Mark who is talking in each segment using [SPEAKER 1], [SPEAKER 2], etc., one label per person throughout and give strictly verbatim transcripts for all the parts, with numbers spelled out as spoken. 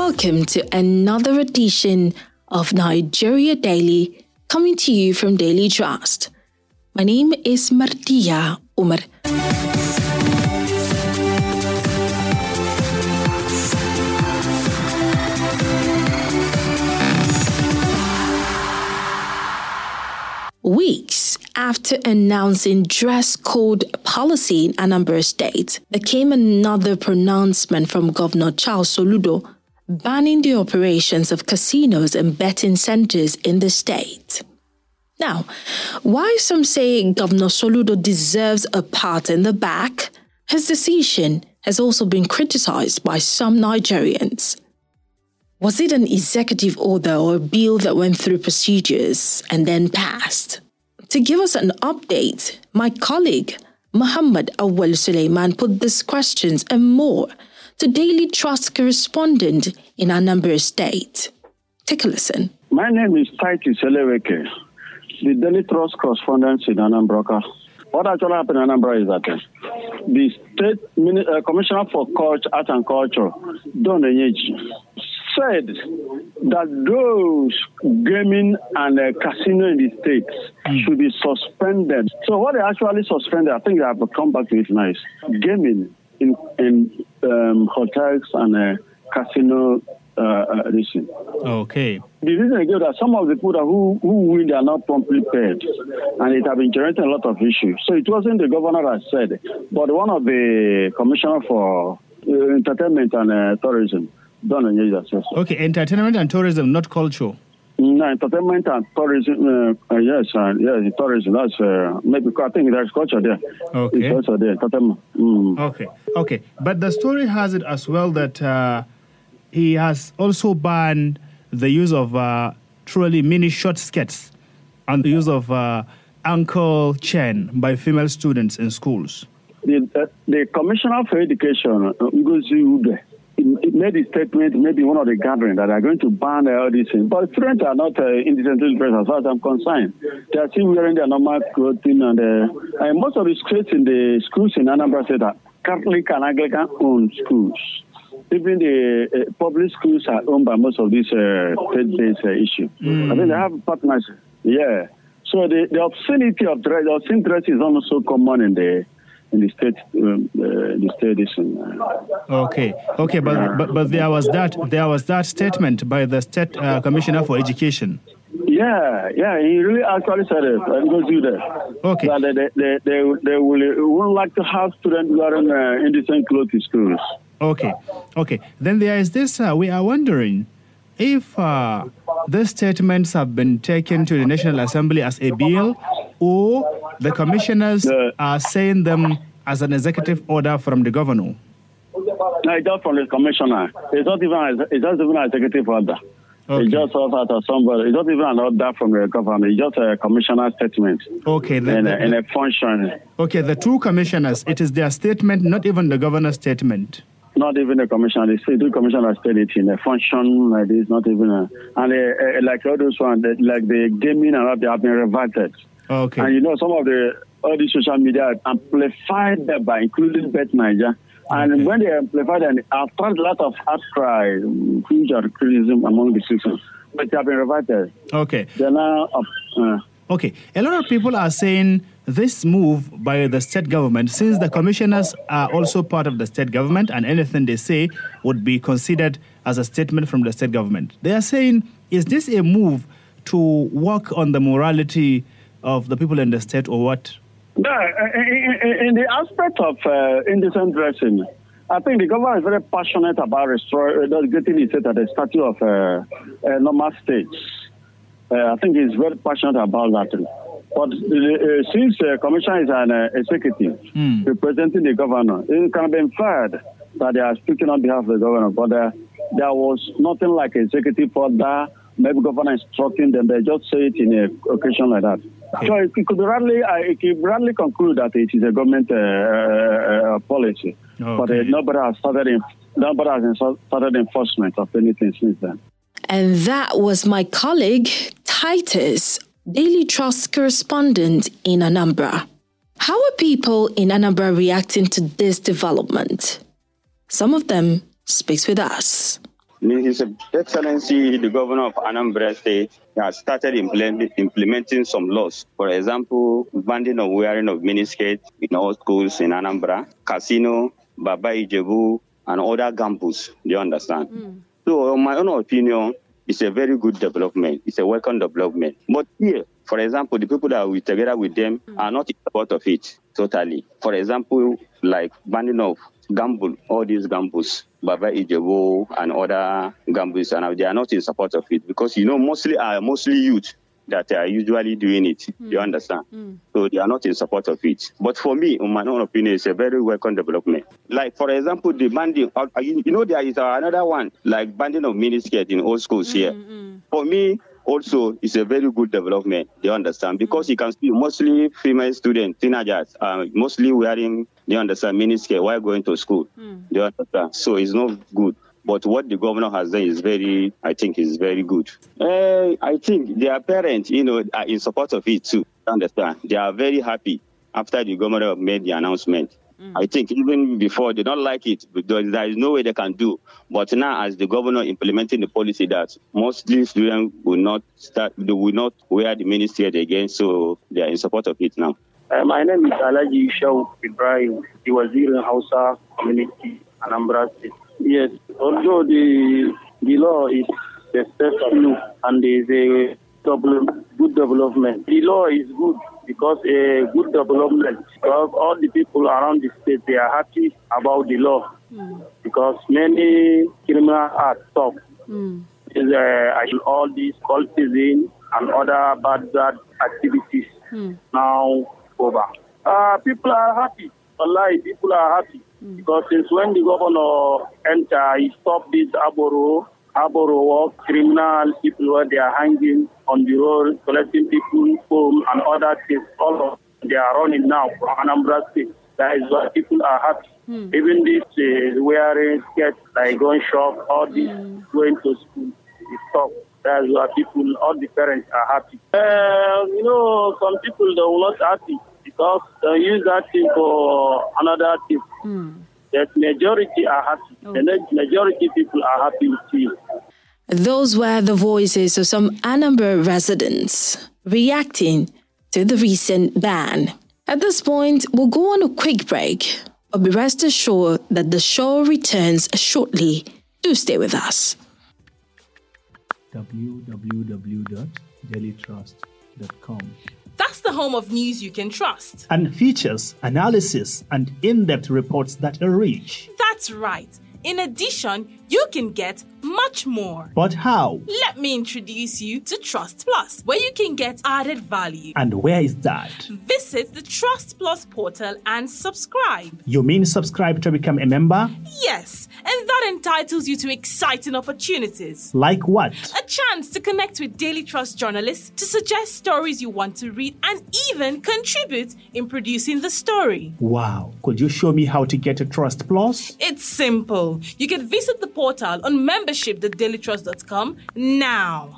[SPEAKER 1] Welcome to another edition of Nigeria Daily, coming to you from Daily Trust. My name is Martia Umar. Weeks after announcing dress code policy in Anambra State, there came another pronouncement from Governor Charles Soludo banning the operations of casinos and betting centers in the state. Now, while some say Governor Soludo deserves a pat in the back, his decision has also been criticized by some Nigerians. Was it an executive order or a bill that went through procedures and then passed? To give us an update, my colleague Muhammad Awal Suleiman put these questions and more to Daily Trust correspondent in Anambra State. Take a listen.
[SPEAKER 2] My name is Titus Eleweke, the Daily Trust correspondent in Anambra. What actually happened in Anambra is that uh, the State uh, Commissioner for Culture, Art and Culture, Don Enyeji, said that those gaming and uh, casino in the states mm. should be suspended. So what they actually suspended, I think they have come back to it nice. Gaming in in um, hotels and uh, casino uh, uh, edition.
[SPEAKER 3] Okay.
[SPEAKER 2] The reason again that some of the people that who, who win, they are not promptly paid, and it has been generating a lot of issues. So it wasn't the governor that said, but one of the commissioner for uh, entertainment and uh, tourism, Don Enyeji.
[SPEAKER 3] Okay, entertainment and tourism, not culture.
[SPEAKER 2] No, entertainment and tourism, uh, uh, yes, uh, yes, tourism, that's, uh, maybe, I think there's culture there.
[SPEAKER 3] Okay.
[SPEAKER 2] It's also there, entertainment. Mm.
[SPEAKER 3] Okay, okay. But the story has it as well that uh, he has also banned the use of uh, truly mini short skirts and the use of uh, ankle chain by female students in schools.
[SPEAKER 2] The, uh, the Commissioner for Education, uh, Ngozi Ude, it made a statement, maybe one of the gatherings, that are going to ban all these things. But students are not uh, indecently dressed as far as I'm concerned. They are still wearing their normal clothing, and, uh, and most of the schools in the schools in Anambra State are Catholic and Anglican owned schools. Even the uh, public schools are owned by most of these uh, state-based uh, issues. Mm. I think they have partners. Yeah. So the, the obscenity of dress, the obscene dress is almost so common in the in the state, um, uh, the state edition. Uh,
[SPEAKER 3] okay, okay, but, uh, but but there was that there was that statement by the State uh, Commissioner for Education.
[SPEAKER 2] Yeah, yeah, he really actually said it. I'm going to do that.
[SPEAKER 3] Okay.
[SPEAKER 2] That they they they, they, they will won't like to have students wearing uh, indecent clothes in schools.
[SPEAKER 3] Okay, okay. Then there is this. Uh, we are wondering if uh, these statements have been taken to the National Assembly as a bill, or the commissioners uh, are saying them as an executive order from the governor.
[SPEAKER 2] No, it's just from the commissioner. It's not even it's just even an executive order. Okay. It's just out of somebody. It's not even an order from the government. It's just a commissioner statement.
[SPEAKER 3] Okay. The,
[SPEAKER 2] and,
[SPEAKER 3] the,
[SPEAKER 2] a, and a function.
[SPEAKER 3] Okay, the two commissioners, it is their statement, not even the governor's statement.
[SPEAKER 2] Not even the commissioner. The two commissioners said it in a function like this, not even a, and uh, uh, like all those ones, like the gaming and all, they have been reverted.
[SPEAKER 3] Okay.
[SPEAKER 2] And you know, some of the all the social media amplified that by including Bet Niger. And okay. when they amplified and attracted a lot of outcry, huge criticism among the citizens. But they have been reverted.
[SPEAKER 3] Okay.
[SPEAKER 2] They're now up. Uh,
[SPEAKER 3] okay. A lot of people are saying this move by the state government, since the commissioners are also part of the state government and anything they say would be considered as a statement from the state government. They are saying, is this a move to work on the morality of the people in the state or what?
[SPEAKER 2] No, in, in the aspect of uh, indecent dressing, I think the government is very passionate about restoring, uh, getting it set at the status of uh, uh, normal states. Uh, I think he's very passionate about that. But uh, since the uh, commissioner is an uh, executive mm. representing the governor, it can be inferred that they are speaking on behalf of the governor. But uh, there was nothing like executive order, maybe governor instructing them. They just say it in an occasion like that. Okay. So it, it could rarely, uh, it could rarely conclude that it is a government uh, uh, policy. Okay. But uh, nobody has started in, nobody has started enforcement of anything since then.
[SPEAKER 1] And that was my colleague Titus, Daily Trust correspondent in Anambra. How are people in Anambra reacting to this development? Some of them speaks with us.
[SPEAKER 4] His Excellency, the governor of Anambra State, has started implement, implementing some laws. For example, banning of wearing of miniskirt in all schools in Anambra, casino, Baba Ijebu, and other gambus. Do you understand? Mm. So, in my own opinion, it's a very good development. It's a welcome development. But here, for example, the people that are with, together with them mm. are not in support of it totally. For example, like banning of gamble, all these gambles, Baba Ijebu and other gambles, and they are not in support of it because, you know, mostly are mostly youth that are usually doing it. Mm. You understand? Mm. So they are not in support of it. But for me, in my own opinion, it's a very welcome development. Like, for example, the banding, uh, you, you know, there is another one, like banding of miniskirt in all schools mm, here. Mm. For me, also, it's a very good development. You understand? Because mm. you can see mostly female students, teenagers, uh, mostly wearing, you understand, miniskirt while going to school. Mm. You understand? So it's not good. But what the governor has done is very, I think, is very good. Uh, I think their parents, you know, are in support of it too. You understand? They are very happy after the governor made the announcement. Mm. I think even before, they don't like it because there is no way they can do. But now, as the governor implementing the policy that mostly students will not start, they will not wear the miniskirt again, so they are in support of it now.
[SPEAKER 5] Uh, my name is Alaji Shaw Ibrahim, the Wazir in Hausa community, Anambra State. Yes, although the the law is a step new and is a double, good development. The law is good because a good development. Because all the people around the state, they are happy about the law mm. because many criminal are stopped. Mm. Uh, all these cultism and other bad, bad activities mm. now over. Uh, people are happy. Wallahi, people are happy. Because since when the governor entered, he stopped this Aboro, Aboro work, criminal people where they are hanging on the road, collecting people's home and other things. All of them, they are running now from Anambra State. That is why people are happy. Mm. Even this uh, wearing skirts, like going shop, all this mm. going to school, is stopped. That is why people, all the parents are happy. Uh, you know, some people, they will not happy. Because they use that thing for another thing. Mm. The majority are happy. Oh. The majority people are happy with it.
[SPEAKER 1] Those were the voices of some Anambra residents reacting to the recent ban. At this point, we'll go on a quick break, but be rest assured that the show returns shortly. Do stay with us.
[SPEAKER 3] w w w dot daily trust dot com
[SPEAKER 6] That's the home of news you can trust.
[SPEAKER 3] And features, analysis, and in-depth reports that are rich.
[SPEAKER 6] That's right. In addition, you can get much more.
[SPEAKER 3] But how?
[SPEAKER 6] Let me introduce you to Trust Plus, where you can get added value.
[SPEAKER 3] And where is that?
[SPEAKER 6] Visit the Trust Plus portal and subscribe.
[SPEAKER 3] You mean subscribe to become a member?
[SPEAKER 6] Yes, and that entitles you to exciting opportunities.
[SPEAKER 3] Like what?
[SPEAKER 6] A chance to connect with Daily Trust journalists to suggest stories you want to read and even contribute in producing the story.
[SPEAKER 3] Wow. Could you show me how to get a Trust Plus?
[SPEAKER 6] It's simple. You can visit the portal on membership dot daily trust dot com now.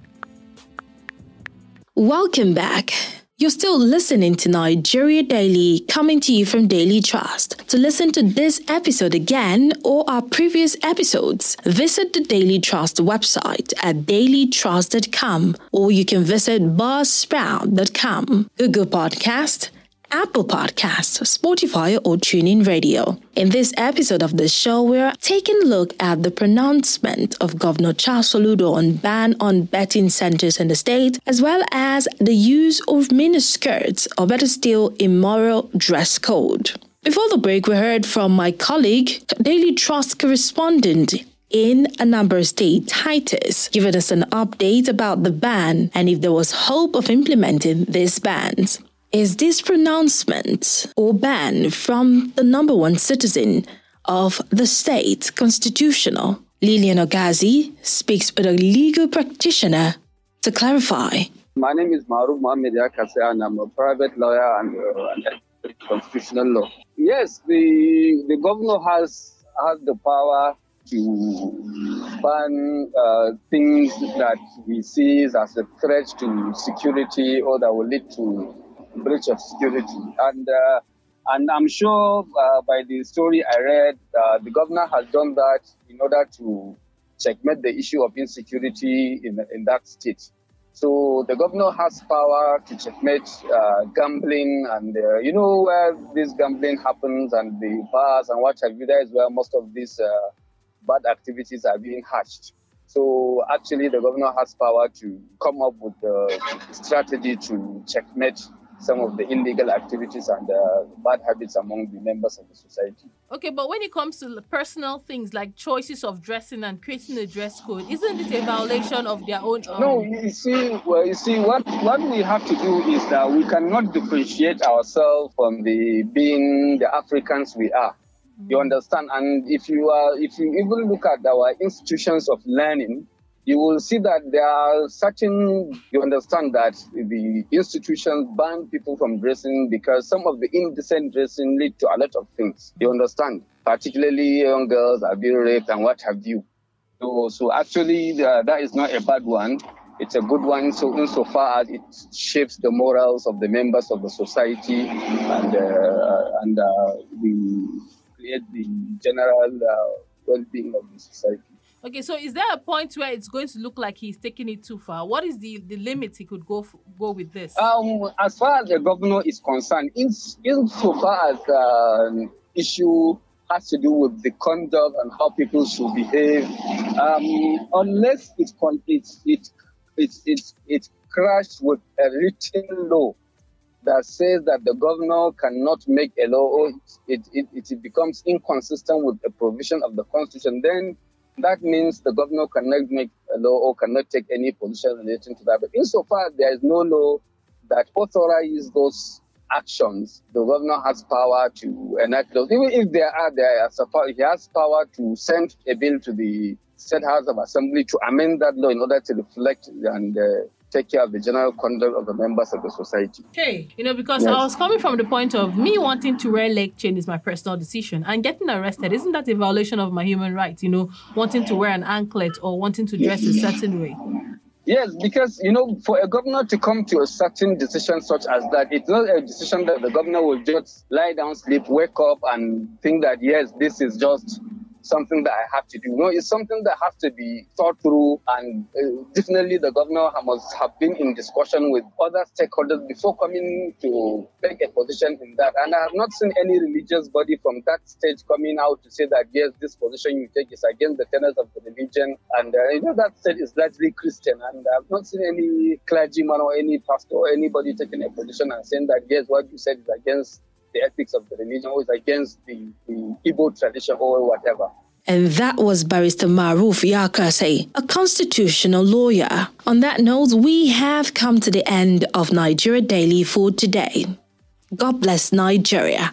[SPEAKER 1] Welcome back. You're still listening to Nigeria Daily, coming to you from Daily Trust. To listen to this episode again or our previous episodes, visit the Daily Trust website at daily trust dot com, or you can visit buzzsprout dot com, Google Podcast, Apple Podcasts, Spotify, or TuneIn Radio. In this episode of the show, we're taking a look at the pronouncement of Governor Charles Soludo on ban on betting centers in the state, as well as the use of miniskirts, or better still, immoral dress code. Before the break, we heard from my colleague, Daily Trust correspondent in Anambra State, Titus, giving us an update about the ban and if there was hope of implementing these bans. Is this pronouncement or ban from the number one citizen of the state constitutional? Lillian Ogazi speaks with a legal practitioner to clarify.
[SPEAKER 7] My name is Maruf Mohammed Yakase, and I'm a private lawyer and uh, constitutional law. Yes, the the governor has has the power to ban uh, things that he sees as a threat to security or that will lead to breach of security. And uh, and I'm sure uh, by the story I read, uh, the governor has done that in order to checkmate the issue of insecurity in, in that state. So the governor has power to checkmate uh, gambling and, uh, you know, where this gambling happens and the bars and what have you, that is where most of these uh, bad activities are being hatched. So actually the governor has power to come up with the strategy to checkmate some of the illegal activities and uh, bad habits among the members of the society.
[SPEAKER 6] Okay, but when it comes to personal things like choices of dressing and creating a dress code, isn't it a violation of their own? Um...
[SPEAKER 7] No, you see, well, you see, what what we have to do is that we cannot differentiate ourselves from the being the Africans we are. Mm-hmm. You understand? And if you are, if you even look at our institutions of learning, you will see that there are certain, you understand that the institutions ban people from dressing because some of the indecent dressing lead to a lot of things. You understand? Particularly young girls are being raped and what have you. So, so actually the, that is not a bad one. It's a good one so insofar as it shapes the morals of the members of the society and, uh, and uh, we create the general uh, well-being of the society.
[SPEAKER 6] Okay, so is there a point where it's going to look like he's taking it too far? What is the, the limit he could go f- go with this?
[SPEAKER 7] Um, as far as the governor is concerned, in, in so far as the issue has to do with the conduct and how people should behave, um, unless it it it it it, it crashed with a written law that says that the governor cannot make a law or it it, it, it becomes inconsistent with the provision of the Constitution, then that means the governor cannot make a law or cannot take any position relating to that. But insofar as there is no law that authorizes those actions, the governor has power to enact those. Even if there are, there are, he has power to send a bill to the State House of Assembly to amend that law in order to reflect and uh, take care of the general conduct of the members of the society.
[SPEAKER 6] Okay, you know, because
[SPEAKER 7] yes.
[SPEAKER 6] I was coming from the point of me wanting to wear leg chain is my personal decision, and getting arrested, isn't that a violation of my human rights? You know, wanting to wear an anklet or wanting to dress a certain way.
[SPEAKER 7] Yes, because, you know, for a governor to come to a certain decision such as that, it's not a decision that the governor will just lie down, sleep, wake up and think that, yes, this is just something that I have to do. No, it's something that has to be thought through, and uh, definitely the governor must have been in discussion with other stakeholders before coming to take a position in that. And I have not seen any religious body from that stage coming out to say that, yes, this position you take is against the tenets of the religion. And uh, you know, that state is largely Christian, and I have not seen any clergyman or any pastor or anybody taking a position and saying that, yes, what you said is against the ethics of the religion or is against the, the Igbo tradition or whatever.
[SPEAKER 1] And that was Barrister Maruf Yakase, a constitutional lawyer. On that note, we have come to the end of Nigeria Daily for today. God bless Nigeria.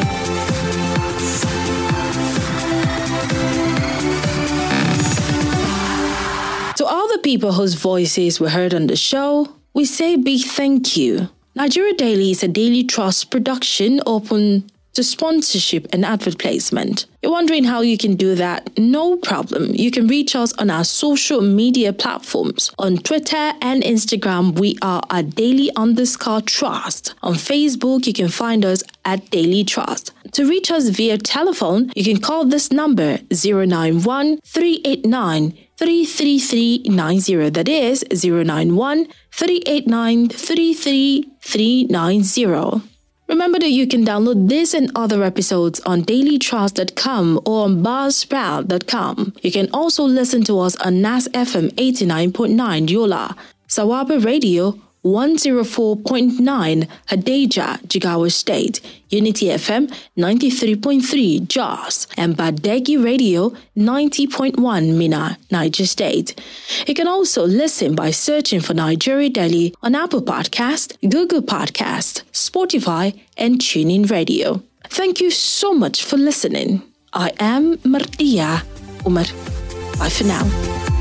[SPEAKER 1] To all the people whose voices were heard on the show, we say big thank you. Nigeria Daily is a Daily Trust production open to sponsorship and advert placement. You're wondering how you can do that? No problem. You can reach us on our social media platforms. On Twitter and Instagram, we are at Daily underscore Trust. On Facebook, you can find us at Daily Trust. To reach us via telephone, you can call this number zero nine one, three eight nine, three three three nine zero. That is zero nine one, three eight nine, three three three nine zero. Remember that you can download this and other episodes on daily trust dot com or on buzzsprout dot com. You can also listen to us on N A S F M eighty-nine point nine Yola, Sawaba Radio one oh four point nine Hadeja, Jigawa State, Unity F M ninety-three point three Jos, and Badegi Radio ninety point one Mina, Niger State. You can also listen by searching for Nigeria Daily on Apple Podcast, Google Podcast, Spotify, and TuneIn Radio. Thank you so much for listening. I am Martia Umar. Bye for now.